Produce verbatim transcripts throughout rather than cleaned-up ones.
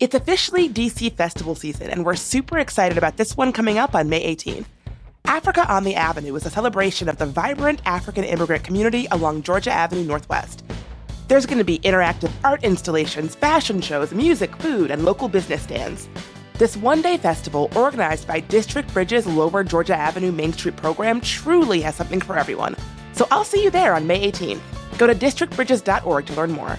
It's officially D C festival season, and we're super excited about this one coming up on May eighteenth. Africa on the Avenue is a celebration of the vibrant African immigrant community along Georgia Avenue Northwest. There's going to be interactive art installations, fashion shows, music, food, and local business stands. This one-day festival, organized by District Bridges' Lower Georgia Avenue Main Street program, truly has something for everyone. So I'll see you there on May eighteenth. Go to district bridges dot org to learn more.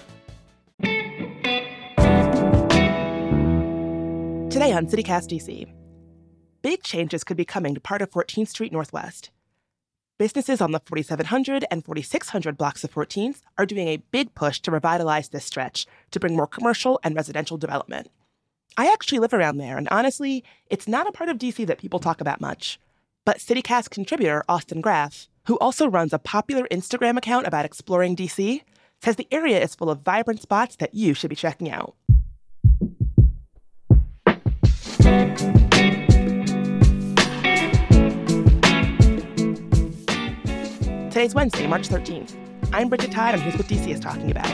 Today on CityCast D C, big changes could be coming to part of fourteenth Street Northwest. Businesses on the forty-seven hundred and forty-six hundred blocks of fourteenth are doing a big push to revitalize this stretch to bring more commercial and residential development. I actually live around there, and honestly, it's not a part of D C that people talk about much. But CityCast contributor Austin Graff, who also runs a popular Instagram account about exploring D C, says the area is full of vibrant spots that you should be checking out. Today's Wednesday, March thirteenth. I'm Bridget Todd, and here's what D C is talking about.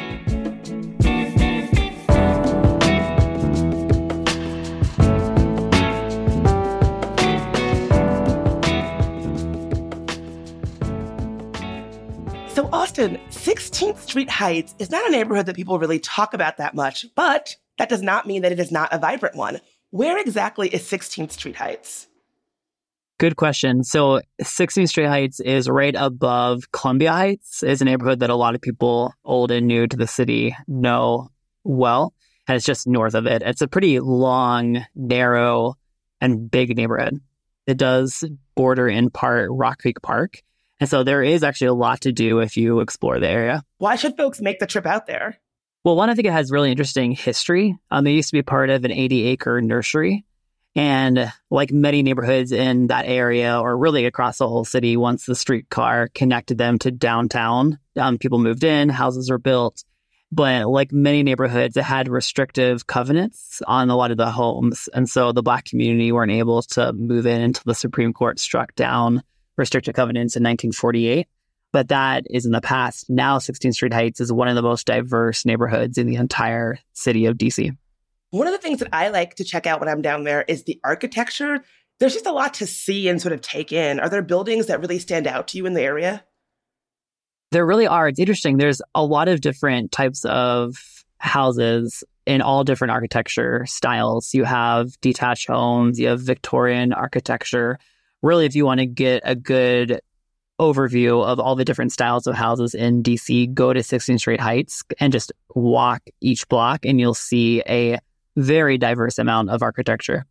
So Austin, sixteenth Street Heights is not a neighborhood that people really talk about that much, but that does not mean that it is not a vibrant one. Where exactly is sixteenth Street Heights? Good question. So sixteenth Street Heights is right above Columbia Heights. It's a neighborhood that a lot of people old and new to the city know well, and it's just north of it. It's a pretty long, narrow, and big neighborhood. It does border in part Rock Creek Park, and so there is actually a lot to do if you explore the area. Why should folks make the trip out there? Well, one, I think it has really interesting history. Um, it used to be part of an eighty-acre nursery. And like many neighborhoods in that area, or really across the whole city, once the streetcar connected them to downtown, um, people moved in, houses were built. But like many neighborhoods, it had restrictive covenants on a lot of the homes. And so the Black community weren't able to move in until the Supreme Court struck down restrictive covenants in nineteen forty-eight. But that is in the past. Now, sixteenth Street Heights is one of the most diverse neighborhoods in the entire city of D C. One of the things that I like to check out when I'm down there is the architecture. There's just a lot to see and sort of take in. Are there buildings that really stand out to you in the area? There really are. It's interesting. There's a lot of different types of houses in all different architecture styles. You have detached homes, you have Victorian architecture. Really, if you want to get a good overview of all the different styles of houses in D C, go to sixteenth Street Heights and just walk each block, and you'll see a very diverse amount of architecture.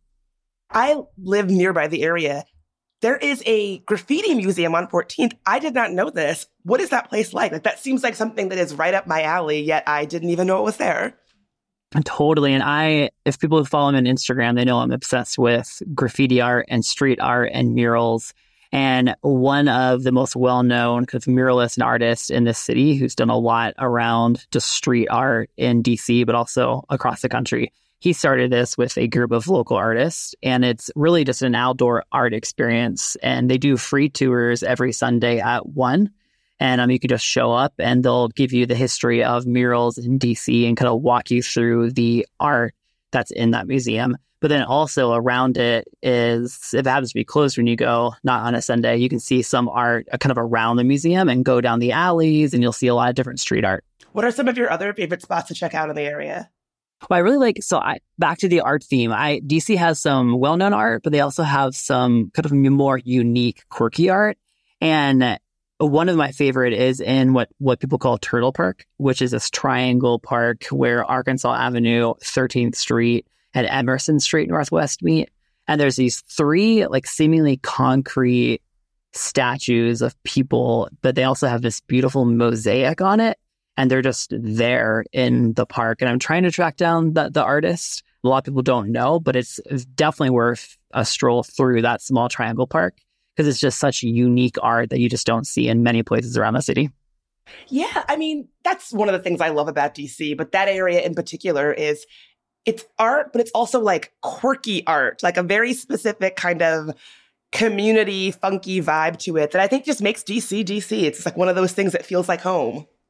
I live nearby the area. There is a graffiti museum on fourteenth. I did not know this. What is that place like? Like, that seems like something that is right up my alley, yet I didn't even know it was there. Totally. And I, if people follow me on Instagram, they know I'm obsessed with graffiti art and street art and murals. And one of the most well-known kind of muralists and artists in this city, who's done a lot around just street art in D C, but also across the country, he started this with a group of local artists, and it's really just an outdoor art experience. And they do free tours every Sunday at one. And um, you can just show up, and they'll give you the history of murals in D C and kind of walk you through the art that's in that museum. But then also around it is, if it happens to be closed when you go, not on a Sunday, you can see some art uh, kind of around the museum and go down the alleys, and you'll see a lot of different street art. What are some of your other favorite spots to check out in the area? Well, I really like, so I, back to the art theme, I D C has some well-known art, but they also have some kind of more unique, quirky art. And one of my favorite is in what, what people call Turtle Park, which is this triangle park where Arkansas Avenue, thirteenth Street, and Emerson Street Northwest meet. And there's these three like seemingly concrete statues of people, but they also have this beautiful mosaic on it. And they're just there in the park. And I'm trying to track down the, the artist. A lot of people don't know, but it's, it's definitely worth a stroll through that small triangle park, because it's just such unique art that you just don't see in many places around the city. Yeah, I mean, that's one of the things I love about D C, but that area in particular is it's art, but it's also like quirky art, like a very specific kind of community, funky vibe to it that I think just makes D C D C. It's like one of those things that feels like home.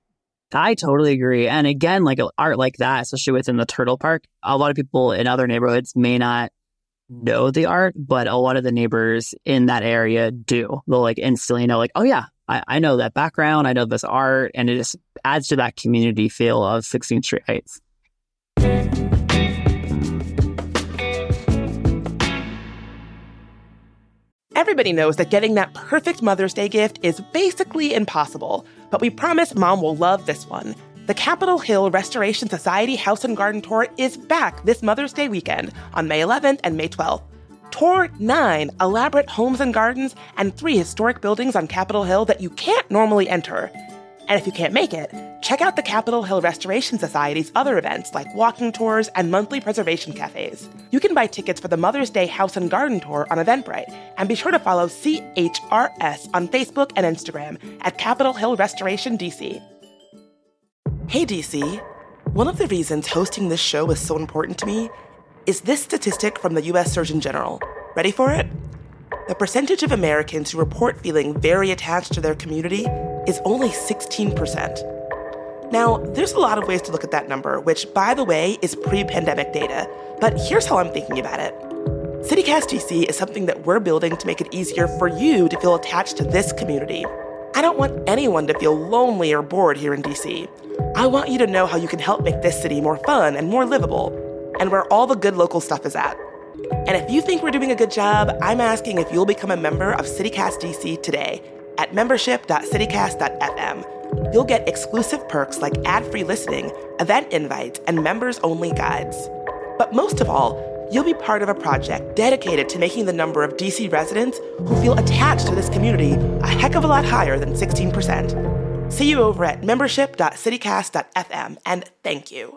I totally agree. And again, like art like that, especially within the Turtle Park, a lot of people in other neighborhoods may not know the art, but a lot of the neighbors in that area do. They'll like instantly know like, oh yeah, I, I know that background, I know this art, and it just adds to that community feel of sixteenth Street Heights. Everybody knows that getting that perfect Mother's Day gift is basically impossible, but we promise Mom will love this one. The Capitol Hill Restoration Society House and Garden Tour is back this Mother's Day weekend on May eleventh and May twelfth. Tour nine elaborate homes and gardens and three historic buildings on Capitol Hill that you can't normally enter. And if you can't make it, check out the Capitol Hill Restoration Society's other events like walking tours and monthly preservation cafes. You can buy tickets for the Mother's Day House and Garden Tour on Eventbrite, and be sure to follow C H R S on Facebook and Instagram at Capitol Hill Restoration D C. Hey D C, one of the reasons hosting this show is so important to me is this statistic from the U S Surgeon General. Ready for it? The percentage of Americans who report feeling very attached to their community is only sixteen percent. Now, there's a lot of ways to look at that number, which, by the way, is pre-pandemic data, but here's how I'm thinking about it. CityCast D C is something that we're building to make it easier for you to feel attached to this community. I don't want anyone to feel lonely or bored here in D C. I want you to know how you can help make this city more fun and more livable, and where all the good local stuff is at. And if you think we're doing a good job, I'm asking if you'll become a member of CityCast D C today at membership dot citycast dot f m. You'll get exclusive perks like ad-free listening, event invites, and members-only guides. But most of all, you'll be part of a project dedicated to making the number of D C residents who feel attached to this community a heck of a lot higher than sixteen percent. See you over at membership dot citycast dot f m, and thank you.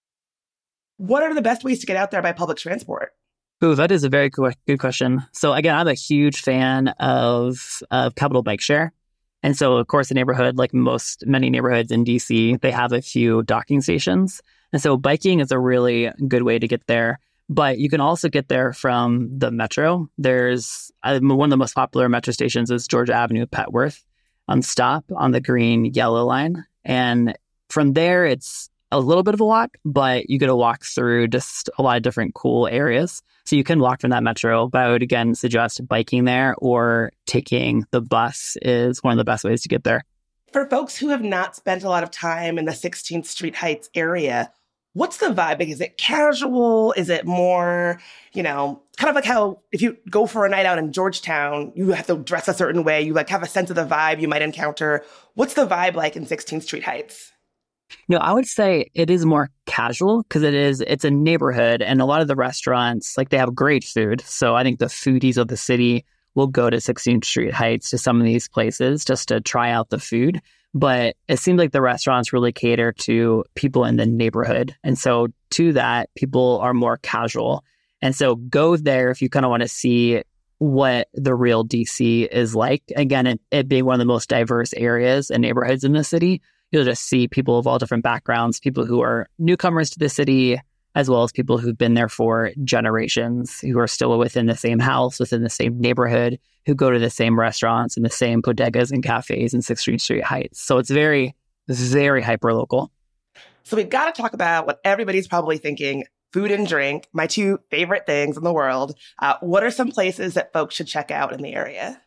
What are the best ways to get out there by public transport? Ooh, that is a very good question. So again, I'm a huge fan of, of Capital Bike Share. And so, of course, the neighborhood, like most, many neighborhoods in D C, they have a few docking stations. And so biking is a really good way to get there. But you can also get there from the metro. There's uh, one of the most popular metro stations is Georgia Avenue, Petworth, on Stop on the green yellow line. And from there, it's a little bit of a walk, but you get to walk through just a lot of different cool areas. So you can walk from that metro, but I would again suggest biking there or taking the bus is one of the best ways to get there. For folks who have not spent a lot of time in the sixteenth Street Heights area, what's the vibe? Like, is it casual? Is it more, you know, kind of like how if you go for a night out in Georgetown, you have to dress a certain way. You like have a sense of the vibe you might encounter. What's the vibe like in sixteenth Street Heights? No, I would say it is more casual because it is, it's a neighborhood and a lot of the restaurants, like they have great food. So I think the foodies of the city will go to sixteenth Street Heights to some of these places just to try out the food. But it seems like the restaurants really cater to people in the neighborhood. And so to that, people are more casual. And so go there if you kind of want to see what the real D C is like. Again, it, it being one of the most diverse areas and neighborhoods in the city. You'll just see people of all different backgrounds, people who are newcomers to the city, as well as people who've been there for generations, who are still within the same house, within the same neighborhood, who go to the same restaurants and the same bodegas and cafes in sixteenth Street Heights. So it's very, very hyper-local. So we've got to talk about what everybody's probably thinking, food and drink, my two favorite things in the world. Uh, what are some places that folks should check out in the area?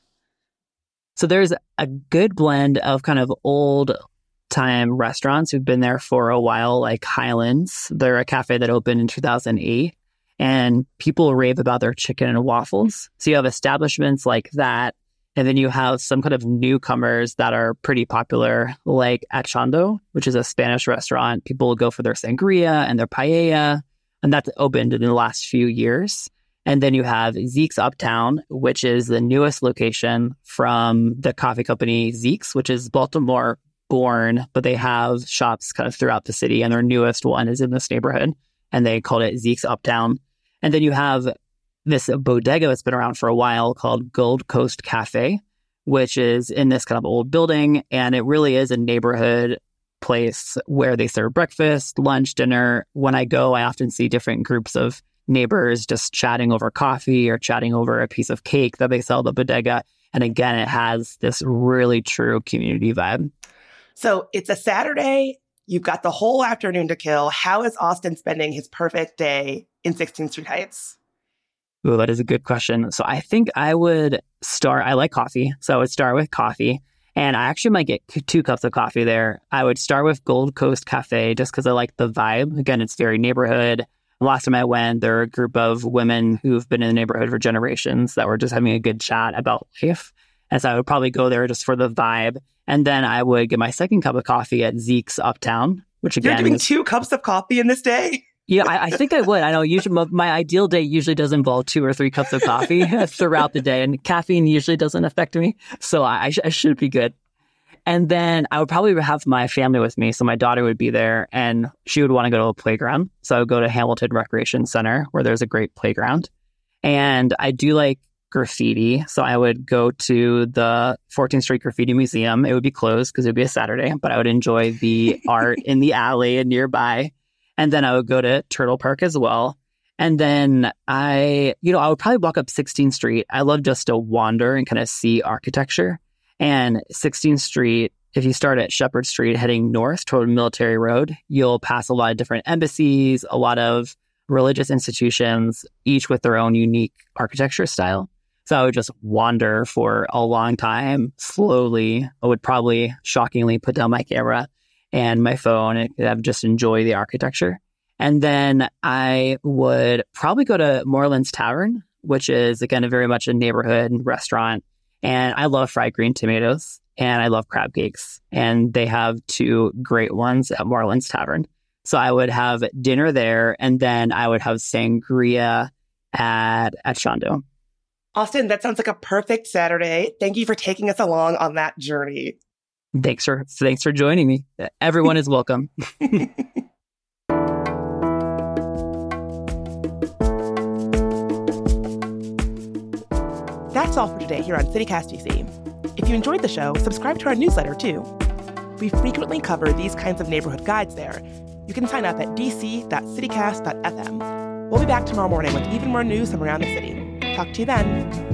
So there's a good blend of kind of old time restaurants who've been there for a while, like Highlands. They're a cafe that opened in two thousand eight, and people rave about their chicken and waffles. So you have establishments like that, and then you have some kind of newcomers that are pretty popular, like Achando, which is a Spanish restaurant. People will go for their sangria and their paella, and that's opened in the last few years. And then you have Zeke's Uptown, which is the newest location from the coffee company Zeke's, which is Baltimore born, but they have shops kind of throughout the city, and their newest one is in this neighborhood, and they called it Zeke's Uptown. And then you have this bodega that's been around for a while called Gold Coast Cafe, which is in this kind of old building, and it really is a neighborhood place where they serve breakfast, lunch, dinner. When I go, I often see different groups of neighbors just chatting over coffee or chatting over a piece of cake that they sell at the bodega. And again, it has this really true community vibe. So it's a Saturday. You've got the whole afternoon to kill. How is Austin spending his perfect day in sixteenth Street Heights? Ooh, that is a good question. So I think I would start, I like coffee. So I would start with coffee. And I actually might get two cups of coffee there. I would start with Gold Coast Cafe just because I like the vibe. Again, it's very neighborhood. Last time I went, there were a group of women who've been in the neighborhood for generations that were just having a good chat about life. And so I would probably go there just for the vibe. And then I would get my second cup of coffee at Zeke's Uptown, which again... You're doing is, two cups of coffee in this day? Yeah, I, I think I would. I know usually my, my ideal day usually does involve two or three cups of coffee throughout the day. And caffeine usually doesn't affect me. So I, I, sh- I should be good. And then I would probably have my family with me. So my daughter would be there and she would want to go to a playground. So I would go to Hamilton Recreation Center where there's a great playground. And I do like graffiti. So I would go to the fourteenth Street Graffiti Museum. It would be closed because it would be a Saturday, but I would enjoy the art in the alley and nearby. And then I would go to Turtle Park as well. And then I, you know, I would probably walk up sixteenth Street. I love just to wander and kind of see architecture. And sixteenth Street, if you start at Shepherd Street heading north toward Military Road, you'll pass a lot of different embassies, a lot of religious institutions, each with their own unique architecture style. So I would just wander for a long time, slowly. I would probably shockingly put down my camera and my phone and I'd just enjoy the architecture. And then I would probably go to Moreland's Tavern, which is, again, a very much a neighborhood restaurant. And I love fried green tomatoes and I love crab cakes. And they have two great ones at Moreland's Tavern. So I would have dinner there and then I would have sangria at, at Shondo. Austin, that sounds like a perfect Saturday. Thank you for taking us along on that journey. Thanks for, thanks for joining me. Everyone is welcome. That's all for today here on CityCast D C. If you enjoyed the show, subscribe to our newsletter too. We frequently cover these kinds of neighborhood guides there. You can sign up at d c dot citycast dot f m. We'll be back tomorrow morning with even more news from around the city. Talk to you then.